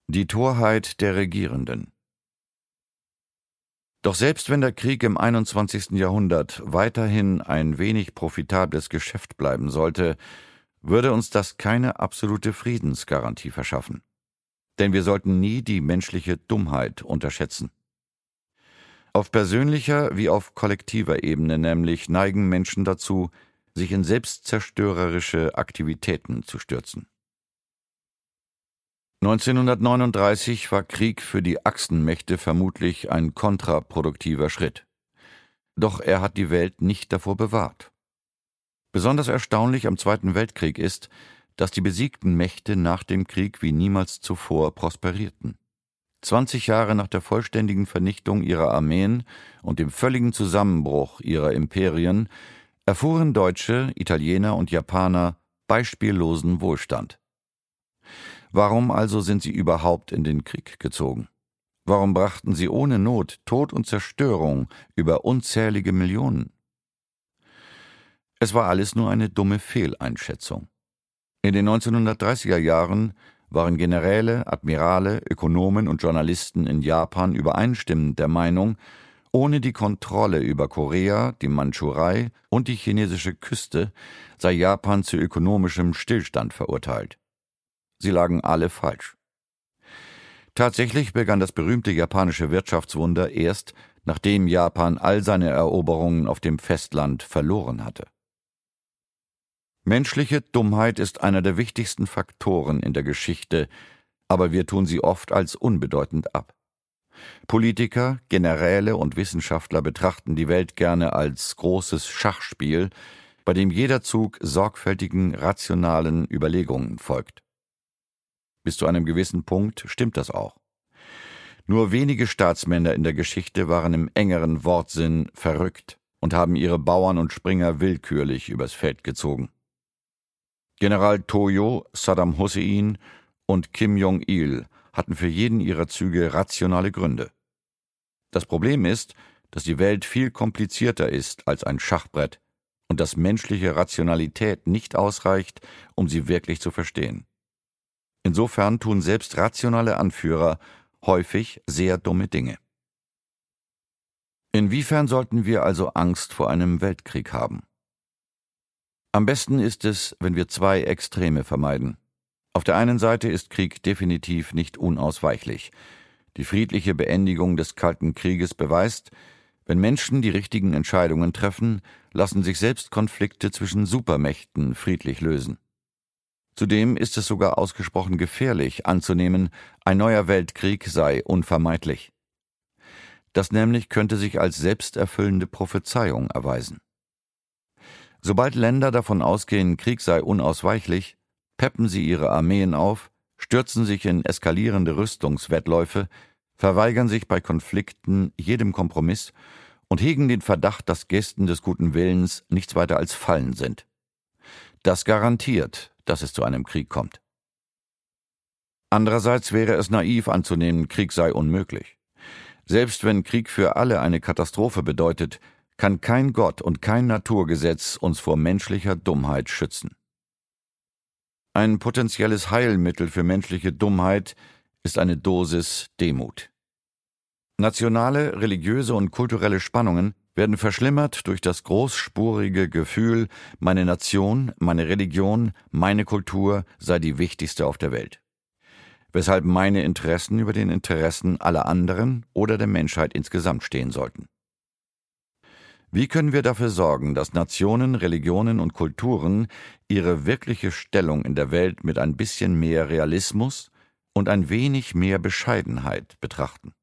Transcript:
Die Torheit der Regierenden. Doch selbst wenn der Krieg im 21. Jahrhundert weiterhin ein wenig profitables Geschäft bleiben sollte, würde uns das keine absolute Friedensgarantie verschaffen. Denn wir sollten nie die menschliche Dummheit unterschätzen. Auf persönlicher wie auf kollektiver Ebene nämlich neigen Menschen dazu, sich in selbstzerstörerische Aktivitäten zu stürzen. 1939 war Krieg für die Achsenmächte vermutlich ein kontraproduktiver Schritt. Doch er hat die Welt nicht davor bewahrt. Besonders erstaunlich am Zweiten Weltkrieg ist, dass die besiegten Mächte nach dem Krieg wie niemals zuvor prosperierten. 20 Jahre nach der vollständigen Vernichtung ihrer Armeen und dem völligen Zusammenbruch ihrer Imperien erfuhren Deutsche, Italiener und Japaner beispiellosen Wohlstand. Warum also sind sie überhaupt in den Krieg gezogen? Warum brachten sie ohne Not Tod und Zerstörung über unzählige Millionen? Es war alles nur eine dumme Fehleinschätzung. In den 1930er Jahren waren Generäle, Admirale, Ökonomen und Journalisten in Japan übereinstimmend der Meinung, ohne die Kontrolle über Korea, die Mandschurei und die chinesische Küste sei Japan zu ökonomischem Stillstand verurteilt. Sie lagen alle falsch. Tatsächlich begann das berühmte japanische Wirtschaftswunder erst, nachdem Japan all seine Eroberungen auf dem Festland verloren hatte. Menschliche Dummheit ist einer der wichtigsten Faktoren in der Geschichte, aber wir tun sie oft als unbedeutend ab. Politiker, Generäle und Wissenschaftler betrachten die Welt gerne als großes Schachspiel, bei dem jeder Zug sorgfältigen, rationalen Überlegungen folgt. Bis zu einem gewissen Punkt stimmt das auch. Nur wenige Staatsmänner in der Geschichte waren im engeren Wortsinn verrückt und haben ihre Bauern und Springer willkürlich übers Feld gezogen. General Tojo, Saddam Hussein und Kim Jong-il hatten für jeden ihrer Züge rationale Gründe. Das Problem ist, dass die Welt viel komplizierter ist als ein Schachbrett und dass menschliche Rationalität nicht ausreicht, um sie wirklich zu verstehen. Insofern tun selbst rationale Anführer häufig sehr dumme Dinge. Inwiefern sollten wir also Angst vor einem Weltkrieg haben? Am besten ist es, wenn wir zwei Extreme vermeiden. Auf der einen Seite ist Krieg definitiv nicht unausweichlich. Die friedliche Beendigung des Kalten Krieges beweist, wenn Menschen die richtigen Entscheidungen treffen, lassen sich selbst Konflikte zwischen Supermächten friedlich lösen. Zudem ist es sogar ausgesprochen gefährlich anzunehmen, ein neuer Weltkrieg sei unvermeidlich. Das nämlich könnte sich als selbsterfüllende Prophezeiung erweisen. Sobald Länder davon ausgehen, Krieg sei unausweichlich, peppen sie ihre Armeen auf, stürzen sich in eskalierende Rüstungswettläufe, verweigern sich bei Konflikten jedem Kompromiss und hegen den Verdacht, dass Gesten des guten Willens nichts weiter als Fallen sind. Das garantiert, dass es zu einem Krieg kommt. Andererseits wäre es naiv anzunehmen, Krieg sei unmöglich. Selbst wenn Krieg für alle eine Katastrophe bedeutet, kann kein Gott und kein Naturgesetz uns vor menschlicher Dummheit schützen. Ein potenzielles Heilmittel für menschliche Dummheit ist eine Dosis Demut. Nationale, religiöse und kulturelle Spannungen werden verschlimmert durch das großspurige Gefühl, meine Nation, meine Religion, meine Kultur sei die wichtigste auf der Welt, weshalb meine Interessen über den Interessen aller anderen oder der Menschheit insgesamt stehen sollten. Wie können wir dafür sorgen, dass Nationen, Religionen und Kulturen ihre wirkliche Stellung in der Welt mit ein bisschen mehr Realismus und ein wenig mehr Bescheidenheit betrachten?